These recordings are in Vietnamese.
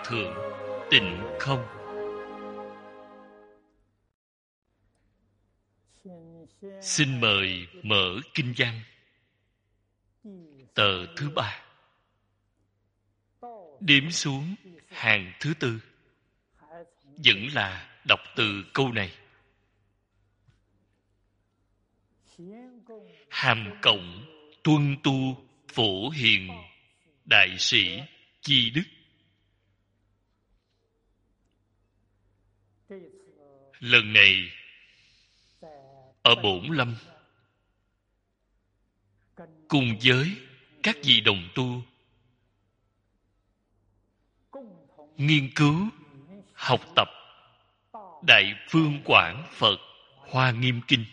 thượng tịnh không. Xin mời mở kinh văn tờ thứ 3, đếm xuống hàng thứ 4, vẫn là đọc từ câu này: hàm cộng tuân tu phổ hiền đại sĩ chi đức. Lần này ở Bổn Lâm cùng với các vị đồng tu nghiên cứu học tập Đại Phương Quảng Phật Hoa Nghiêm Kinh.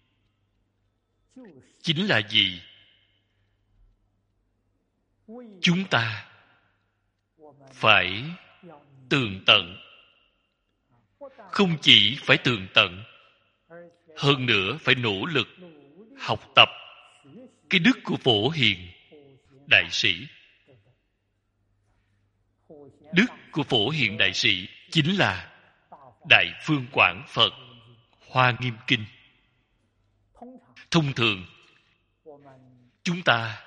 Chính là gì? Chúng ta phải tường tận. Không chỉ phải tường tận, hơn nữa phải nỗ lực học tập cái đức của Phổ Hiền đại sĩ. Đức của Phổ Hiền đại sĩ chính là Đại Phương Quảng Phật Hoa Nghiêm Kinh. Thông thường chúng ta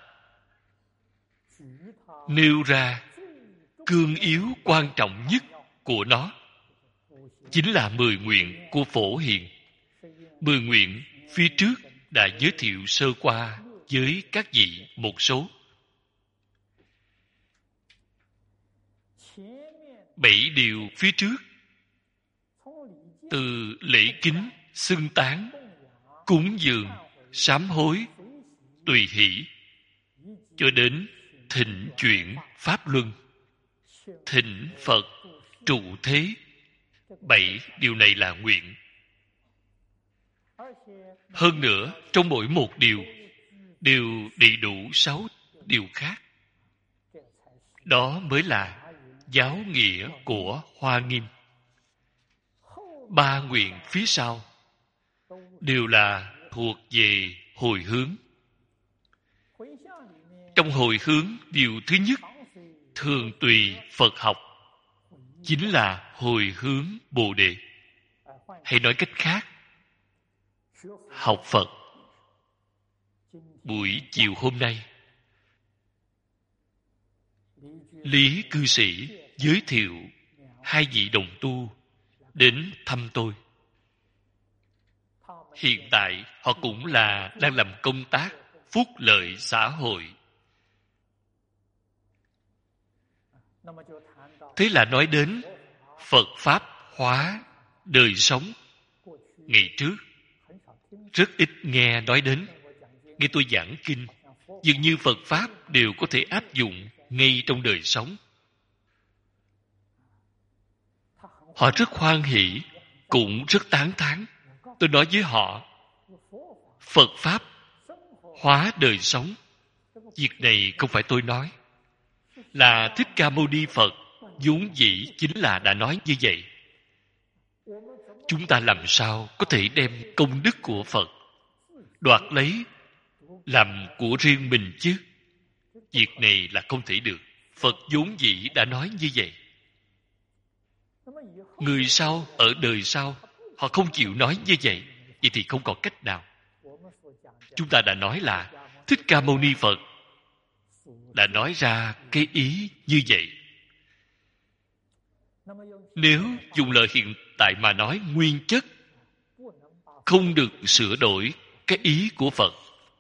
nêu ra cương yếu quan trọng nhất của nó chính là 10 nguyện của Phổ Hiền. 10 nguyện phía trước đã giới thiệu sơ qua với các vị một số. 7 điều phía trước, từ lễ kính, xưng tán, cúng dường, sám hối, tùy hỷ, cho đến thịnh chuyển pháp luân, thịnh Phật, trụ thế. 7 điều này là nguyện. Hơn nữa, trong mỗi một điều đều đầy đủ 6 điều khác. Đó mới là giáo nghĩa của Hoa Nghiêm. 3 nguyện phía sau đều là thuộc về hồi hướng. Trong hồi hướng, điều thứ nhất, thường tùy Phật học, chính là hồi hướng Bồ Đề. Hay nói cách khác, học Phật. Buổi chiều hôm nay, Lý cư sĩ giới thiệu 2 vị đồng tu đến thăm tôi. Hiện tại họ cũng là đang làm công tác phúc lợi xã hội. Thế là nói đến Phật Pháp hóa đời sống. Ngày trước rất ít nghe nói đến. Nghe tôi giảng kinh, dường như Phật Pháp đều có thể áp dụng ngay trong đời sống. Họ rất hoan hỷ, cũng rất tán thán. Tôi nói với họ, Phật Pháp hóa đời sống. Việc này không phải tôi nói, là Thích Ca Mâu Ni Phật vốn dĩ chính là đã nói như vậy. Chúng ta làm sao có thể đem công đức của Phật đoạt lấy làm của riêng mình chứ? Việc này là không thể được. Phật vốn dĩ đã nói như vậy. Người sau, ở đời sau, họ không chịu nói như vậy. Vậy thì không còn cách nào. Chúng ta đã nói là Thích Ca Mâu Ni Phật đã nói ra cái ý như vậy. Nếu dùng lời hiện tại mà nói nguyên chất, không được sửa đổi cái ý của Phật.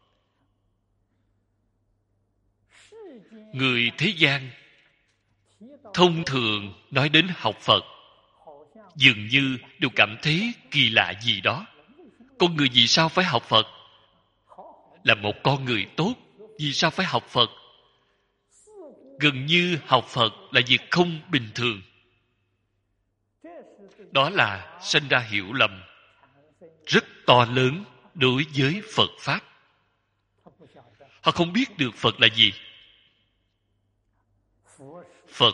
Người thế gian thông thường nói đến học Phật, dường như đều cảm thấy kỳ lạ gì đó. Con người vì sao phải học Phật? Là một con người tốt, vì sao phải học Phật? Gần như học Phật là việc không bình thường. Đó là sinh ra hiểu lầm rất to lớn đối với Phật Pháp. Họ không biết được Phật là gì. Phật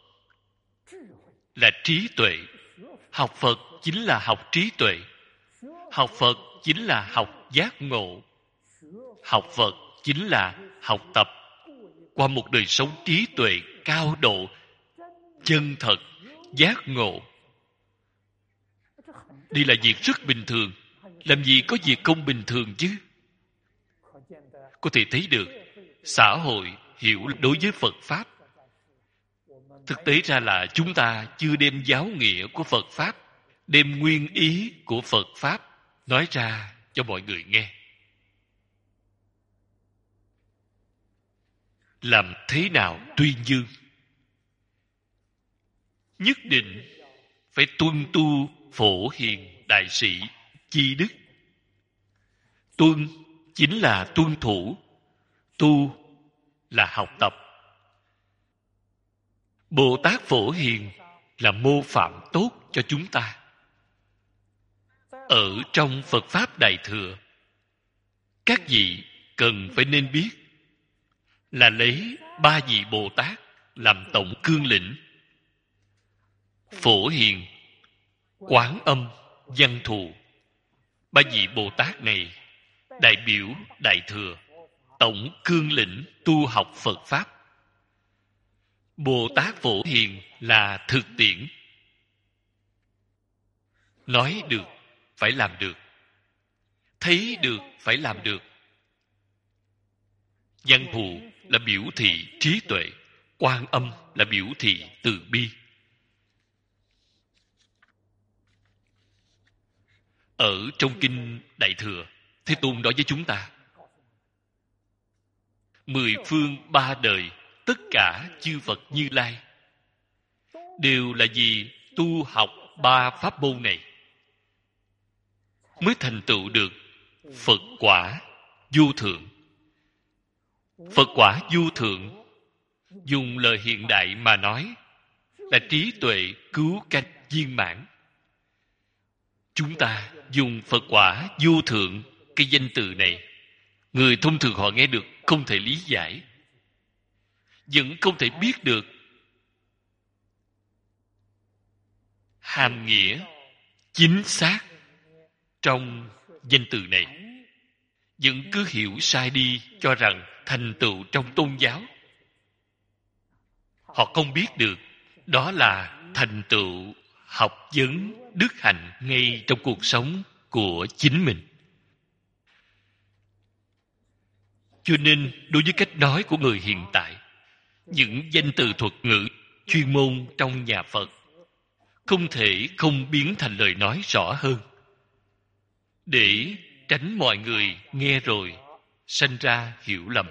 là trí tuệ. Học Phật chính là học trí tuệ. Học Phật chính là học giác ngộ. Học Phật chính là học tập qua một đời sống trí tuệ cao độ, chân thật, giác ngộ. Đây là việc rất bình thường. Làm gì có việc không bình thường chứ? Có thể thấy được xã hội hiểu đối với Phật Pháp. Thực tế ra là chúng ta chưa đem giáo nghĩa của Phật Pháp, đem nguyên ý của Phật Pháp nói ra cho mọi người nghe. Làm thế nào tuyên dương? Nhất định phải tuân tu phổ hiền đại sĩ chi đức. Tuân chính là tuân thủ, tu là học tập. Bồ Tát Phổ Hiền là mô phạm tốt cho chúng ta. Ở trong Phật Pháp Đại Thừa, các vị cần phải nên biết là lấy ba vị Bồ Tát làm tổng cương lĩnh. Phổ Hiền, Quán Âm, Văn Thù. Ba vị Bồ Tát này đại biểu Đại Thừa, tổng cương lĩnh tu học Phật Pháp. Bồ Tát Phổ Hiền là thực tiễn. Nói được, phải làm được. Thấy được, phải làm được. Văn Thù là biểu thị trí tuệ. Quan Âm là biểu thị từ bi. Ở trong Kinh Đại Thừa, Thế Tôn nói với chúng ta, 10 phương 3 đời, tất cả chư Phật Như Lai đều là vì tu học 3 pháp môn này mới thành tựu được Phật quả vô thượng. Phật quả vô thượng, dùng lời hiện đại mà nói, là trí tuệ cứu cánh viên mãn. Chúng ta dùng Phật quả vô thượng, cái danh từ này, người thông thường họ nghe được không thể lý giải, vẫn không thể biết được hàm nghĩa chính xác trong danh từ này, vẫn cứ hiểu sai đi, cho rằng thành tựu trong tôn giáo. Họ không biết được đó là thành tựu học vấn đức hạnh ngay trong cuộc sống của chính mình. Cho nên đối với cách nói của người hiện tại, những danh từ thuật ngữ chuyên môn trong nhà Phật không thể không biến thành lời nói rõ hơn, để tránh mọi người nghe rồi sanh ra hiểu lầm.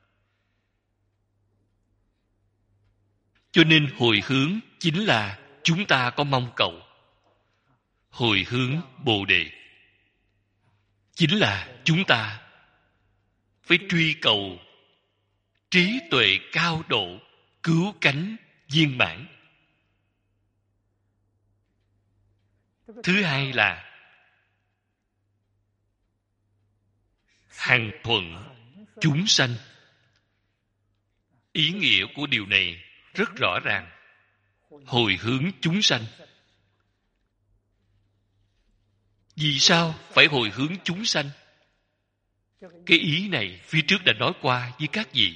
Cho nên hồi hướng chính là chúng ta có mong cầu. Hồi hướng Bồ Đề chính là chúng ta phải truy cầu trí tuệ cao độ, cứu cánh viên mãn. Thứ hai là hằng thuận chúng sanh. Ý nghĩa của điều này rất rõ ràng. Hồi hướng chúng sanh. Vì sao phải hồi hướng chúng sanh? Cái ý này phía trước đã nói qua với các vị.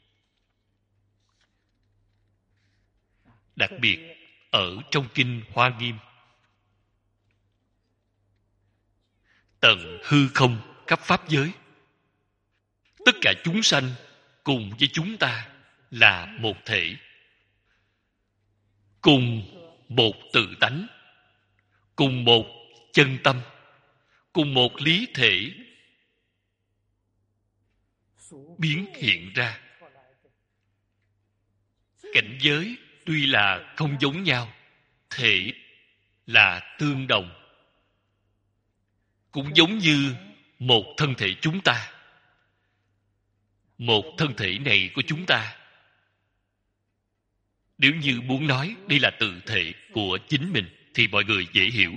Đặc biệt ở trong Kinh Hoa Nghiêm, tận hư không khắp pháp giới, tất cả chúng sanh cùng với chúng ta là một thể, cùng một tự tánh, cùng một chân tâm, cùng một lý thể biến hiện ra. Cảnh giới tuy là không giống nhau, thể là tương đồng, cũng giống như một thân thể chúng ta. Một thân thể này của chúng ta, nếu như muốn nói đây là tự thể của chính mình thì mọi người dễ hiểu.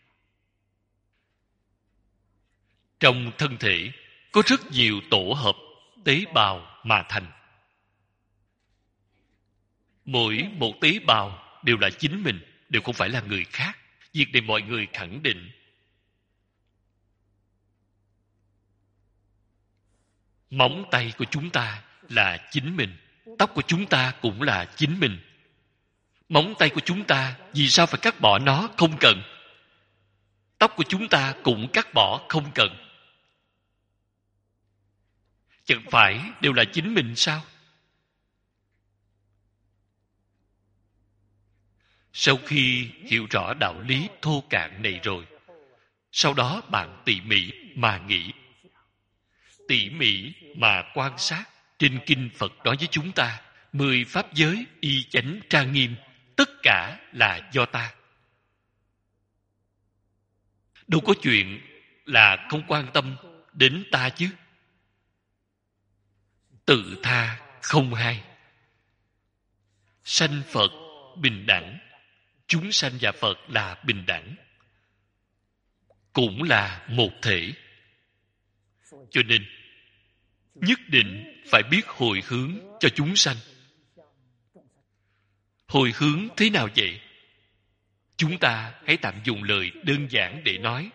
Trong thân thể có rất nhiều tổ hợp tế bào mà thành. Mỗi một tế bào đều là chính mình, đều không phải là người khác. Việc này mọi người khẳng định. Móng tay của chúng ta là chính mình, tóc của chúng ta cũng là chính mình, Móng tay của chúng ta vì sao phải cắt bỏ nó? Không cần. Tóc của chúng ta cũng cắt bỏ, không cần. Chẳng phải đều là chính mình sao? Sau khi hiểu rõ đạo lý thô cạn này rồi, sau đó bạn tỉ mỉ mà nghĩ, tỉ mỉ mà quan sát. Trên kinh Phật nói với chúng ta, 10 pháp giới y chánh trang nghiêm, tất cả là do ta. Đâu có chuyện là không quan tâm đến ta chứ. Tự tha không hai. Sanh Phật bình đẳng, chúng sanh và Phật là bình đẳng, cũng là một thể. Cho nên nhất định phải biết hồi hướng cho chúng sanh. Hồi hướng thế nào vậy? Chúng ta hãy tạm dùng lời đơn giản để nói,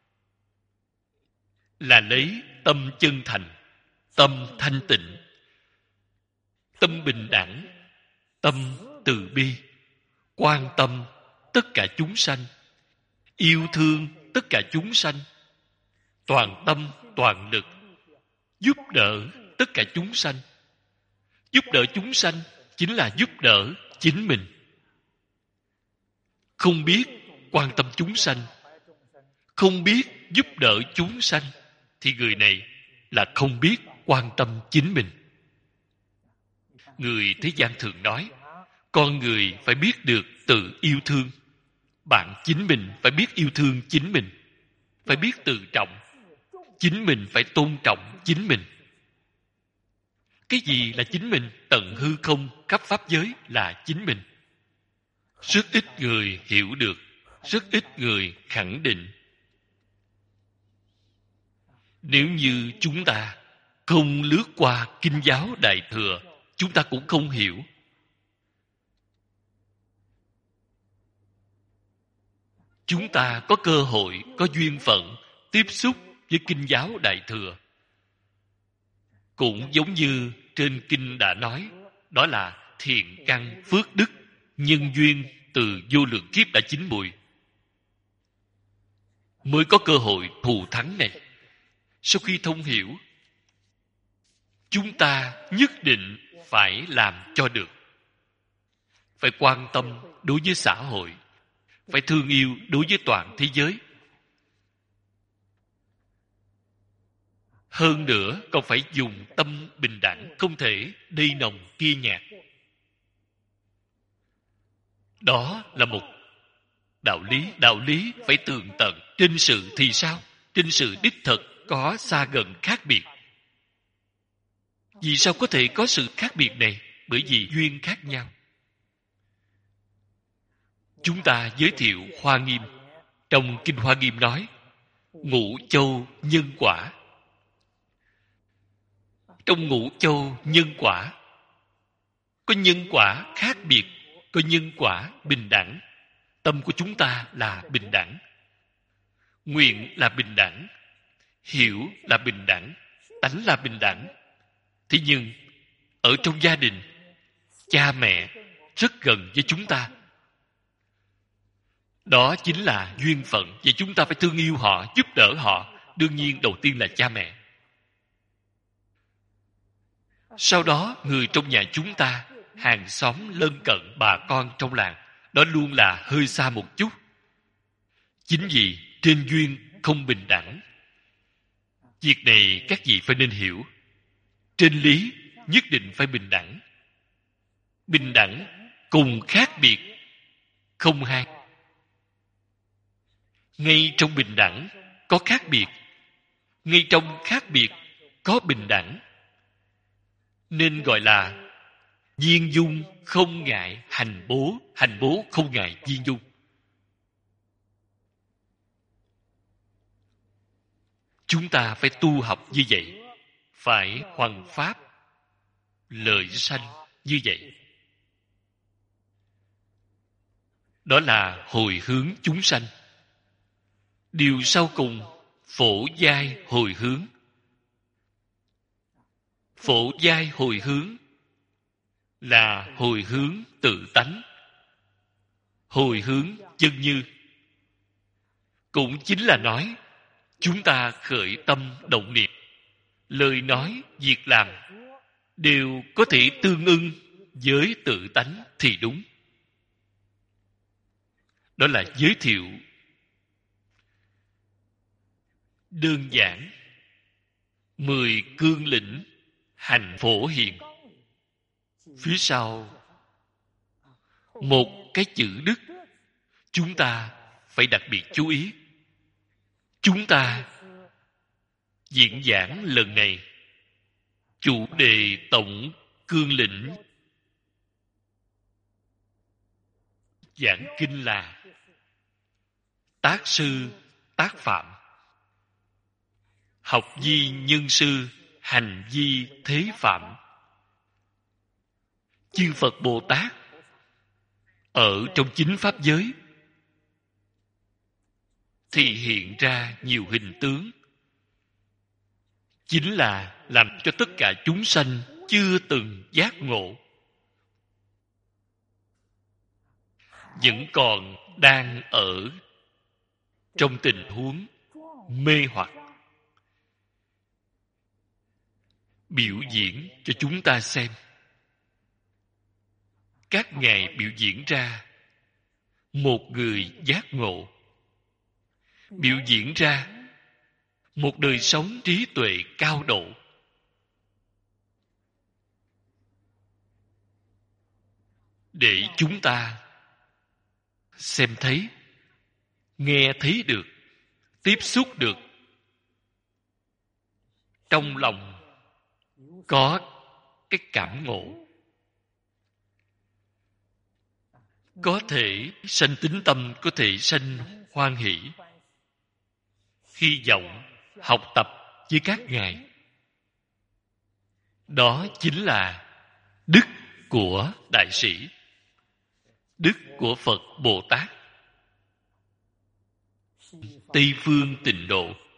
là lấy tâm chân thành, tâm thanh tịnh, tâm bình đẳng, tâm từ bi, quan tâm tất cả chúng sanh, yêu thương tất cả chúng sanh, toàn tâm toàn lực giúp đỡ tất cả chúng sanh. Giúp đỡ chúng sanh chính là giúp đỡ chính mình. Không biết quan tâm chúng sanh, không biết giúp đỡ chúng sanh, thì người này là không biết quan tâm chính mình. Người thế gian thường nói, con người phải biết được tự yêu thương. Bạn chính mình phải biết yêu thương chính mình, phải biết tự trọng. Chính mình phải tôn trọng chính mình. Cái gì là chính mình? Tận hư không khắp pháp giới là chính mình. Rất ít người hiểu được, rất ít người khẳng định. Nếu như chúng ta không lướt qua kinh giáo Đại Thừa, chúng ta cũng không hiểu. Chúng ta có cơ hội, có duyên phận tiếp xúc với kinh giáo Đại Thừa. Cũng giống như trên kinh đã nói, đó là thiện căn phước đức, nhân duyên từ vô lượng kiếp đã chín mùi, mới có cơ hội thù thắng này. Sau khi thông hiểu, chúng ta nhất định phải làm cho được. Phải quan tâm đối với xã hội, phải thương yêu đối với toàn thế giới. Hơn nữa, còn phải dùng tâm bình đẳng, không thể đây nồng kia nhạt. Đó là một đạo lý. Đạo lý phải tường tận. Trên sự thì sao? Trên sự đích thực có xa gần khác biệt. Vì sao có thể có sự khác biệt này? Bởi vì duyên khác nhau. Chúng ta giới thiệu Hoa Nghiêm. Trong kinh Hoa Nghiêm nói, ngũ châu nhân quả. Trong ngũ châu nhân quả, có nhân quả khác biệt, có nhân quả bình đẳng. Tâm của chúng ta là bình đẳng, nguyện là bình đẳng, hiểu là bình đẳng, tánh là bình đẳng. Thế nhưng ở trong gia đình, cha mẹ rất gần với chúng ta. Đó chính là duyên phận. Vậy chúng ta phải thương yêu họ, giúp đỡ họ. Đương nhiên đầu tiên là cha mẹ. Sau đó người trong nhà chúng ta, hàng xóm lân cận, bà con trong làng, đó luôn là hơi xa một chút. Chính vì trên duyên không bình đẳng. Việc này các vị phải nên hiểu. Trên lý nhất định phải bình đẳng. Bình đẳng cùng khác biệt không hai. Ngay trong bình đẳng có khác biệt, ngay trong khác biệt có bình đẳng. Nên gọi là viên dung không ngại hành bố, hành bố không ngại viên dung. Chúng ta phải tu học như vậy, phải hoằng pháp lợi sanh như vậy. Đó là hồi hướng chúng sanh. Điều sau cùng, phổ giai hồi hướng. Phổ giai hồi hướng là hồi hướng tự tánh, hồi hướng chân như. Cũng chính là nói chúng ta khởi tâm động niệm, lời nói, việc làm đều có thể tương ưng với tự tánh thì đúng. Đó là giới thiệu đơn giản 10 cương lĩnh hành phổ hiền. Phía sau một cái chữ đức, chúng ta phải đặc biệt chú ý. Chúng ta diễn giảng lần này, chủ đề tổng cương lĩnh giảng kinh là tác sư tác phạm, học vi nhân sư, hành vi thế phạm. Chư Phật Bồ Tát ở trong chính pháp giới thì hiện ra nhiều hình tướng, chính là làm cho tất cả chúng sanh chưa từng giác ngộ, vẫn còn đang ở trong tình huống mê hoặc, biểu diễn cho chúng ta xem. Các ngài biểu diễn ra một người giác ngộ, biểu diễn ra một đời sống trí tuệ cao độ. Để chúng ta xem thấy, nghe thấy được, tiếp xúc được, trong lòng có cái cảm ngộ, có thể sanh tín tâm, có thể sanh hoan hỷ, hy vọng học tập với các ngài. Đó chính là đức của đại sĩ, đức của Phật Bồ Tát. Tây phương tịnh độ